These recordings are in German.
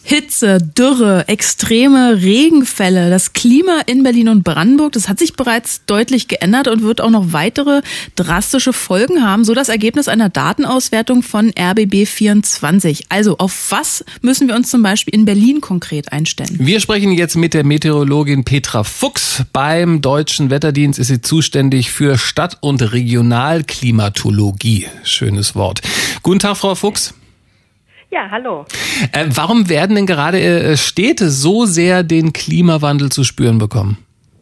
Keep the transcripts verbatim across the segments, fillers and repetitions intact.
Hitze, Dürre, extreme Regenfälle, das Klima in Berlin und Brandenburg, das hat sich bereits deutlich geändert und wird auch noch weitere drastische Folgen haben, so das Ergebnis einer Datenauswertung von R B B vierundzwanzig. Also auf was müssen wir uns zum Beispiel in Berlin konkret einstellen? Wir sprechen jetzt mit der Meteorologin Petra Fuchs. Beim Deutschen Wetterdienst ist sie zuständig für Stadt- und Regionalklimatologie. Schönes Wort. Guten Tag, Frau Fuchs. Ja, hallo. Äh, warum werden denn gerade äh, Städte so sehr den Klimawandel zu spüren bekommen?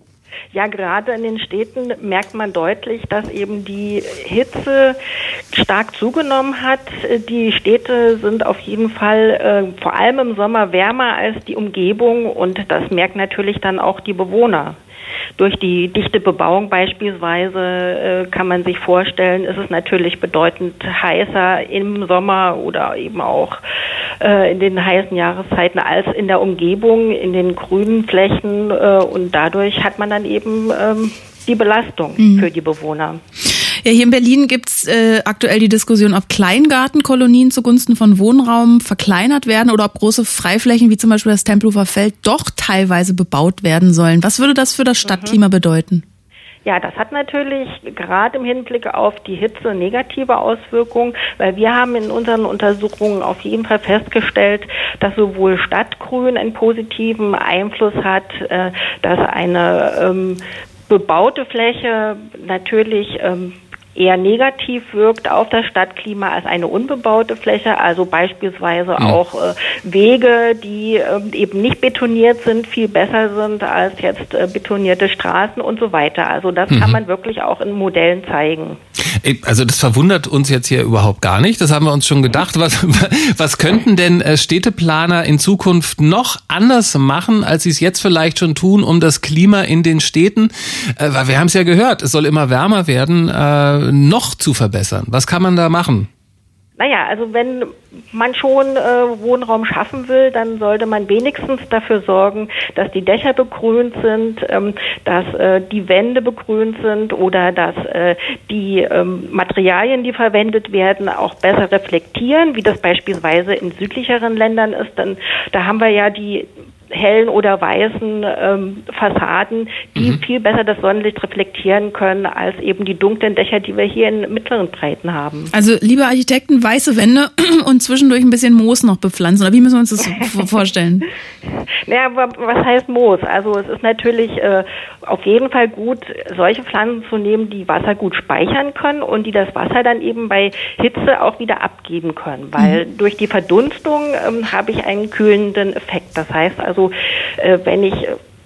Ja, gerade in den Städten merkt man deutlich, dass eben die Hitze stark zugenommen hat. Die Städte sind auf jeden Fall äh, vor allem im Sommer wärmer als die Umgebung und das merken natürlich dann auch die Bewohner. Durch die dichte Bebauung beispielsweise äh, kann man sich vorstellen, ist es natürlich bedeutend heißer im Sommer oder eben auch äh, in den heißen Jahreszeiten als in der Umgebung, in den grünen Flächen äh, und dadurch hat man dann eben ähm, die Belastung mhm. für die Bewohner. Ja, hier in Berlin gibt's äh, aktuell die Diskussion, ob Kleingartenkolonien zugunsten von Wohnraum verkleinert werden oder ob große Freiflächen wie zum Beispiel das Tempelhofer Feld doch teilweise bebaut werden sollen. Was würde das für das Stadtklima mhm. bedeuten? Ja, das hat natürlich gerade im Hinblick auf die Hitze negative Auswirkungen, weil wir haben in unseren Untersuchungen auf jeden Fall festgestellt, dass sowohl Stadtgrün einen positiven Einfluss hat, äh, dass eine ähm, bebaute Fläche natürlich ähm, eher negativ wirkt auf das Stadtklima als eine unbebaute Fläche, also beispielsweise mhm. auch äh, Wege, die äh, eben nicht betoniert sind, viel besser sind als jetzt äh, betonierte Straßen und so weiter. Also das mhm. kann man wirklich auch in Modellen zeigen. Also das verwundert uns jetzt hier überhaupt gar nicht, das haben wir uns schon gedacht. Was, was könnten denn Städteplaner in Zukunft noch anders machen, als sie es jetzt vielleicht schon tun, um das Klima in den Städten, weil wir haben es ja gehört, es soll immer wärmer werden, noch zu verbessern? Was kann man da machen? Naja, also wenn man schon äh, Wohnraum schaffen will, dann sollte man wenigstens dafür sorgen, dass die Dächer begrünt sind, ähm, dass äh, die Wände begrünt sind oder dass äh, die ähm, Materialien, die verwendet werden, auch besser reflektieren, wie das beispielsweise in südlicheren Ländern ist. Dann, da haben wir ja die hellen oder weißen ähm, Fassaden, die mhm. viel besser das Sonnenlicht reflektieren können, als eben die dunklen Dächer, die wir hier in mittleren Breiten haben. Also, liebe Architekten, weiße Wände und zwischendurch ein bisschen Moos noch bepflanzen, oder wie müssen wir uns das vorstellen? Naja, was heißt Moos? Also es ist natürlich äh, auf jeden Fall gut, solche Pflanzen zu nehmen, die Wasser gut speichern können und die das Wasser dann eben bei Hitze auch wieder abgeben können, weil mhm. durch die Verdunstung ähm, habe ich einen kühlenden Effekt. Das heißt also, äh, wenn ich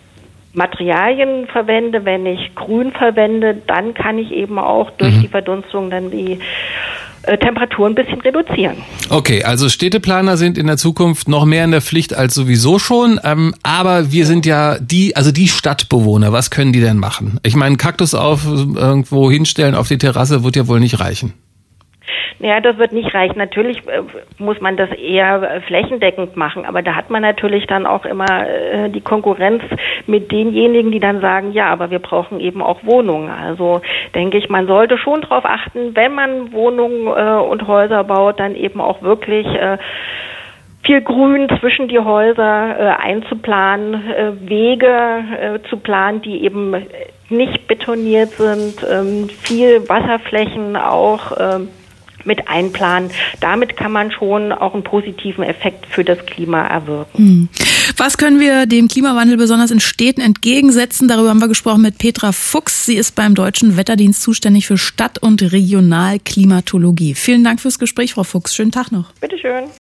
Materialien verwende, wenn ich Grün verwende, dann kann ich eben auch durch mhm. die Verdunstung dann die äh, Temperatur ein bisschen reduzieren. Okay, also Städteplaner sind in der Zukunft noch mehr in der Pflicht als sowieso schon, ähm, aber wir sind ja die, also die Stadtbewohner, was können die denn machen? Ich meine, Kaktus auf irgendwo hinstellen auf die Terrasse wird ja wohl nicht reichen. Naja, das wird nicht reichen. Natürlich äh, muss man das eher äh, flächendeckend machen, aber da hat man natürlich dann auch immer äh, die Konkurrenz mit denjenigen, die dann sagen, ja, aber wir brauchen eben auch Wohnungen. Also denke ich, man sollte schon darauf achten, wenn man Wohnungen äh, und Häuser baut, dann eben auch wirklich äh, viel Grün zwischen die Häuser äh, einzuplanen, äh, Wege äh, zu planen, die eben nicht betoniert sind, ähm, viel Wasserflächen auch äh, mit einplanen. Damit kann man schon auch einen positiven Effekt für das Klima erwirken. Was können wir dem Klimawandel besonders in Städten entgegensetzen? Darüber haben wir gesprochen mit Petra Fuchs. Sie ist beim Deutschen Wetterdienst zuständig für Stadt- und Regionalklimatologie. Vielen Dank fürs Gespräch, Frau Fuchs. Schönen Tag noch. Bitte schön.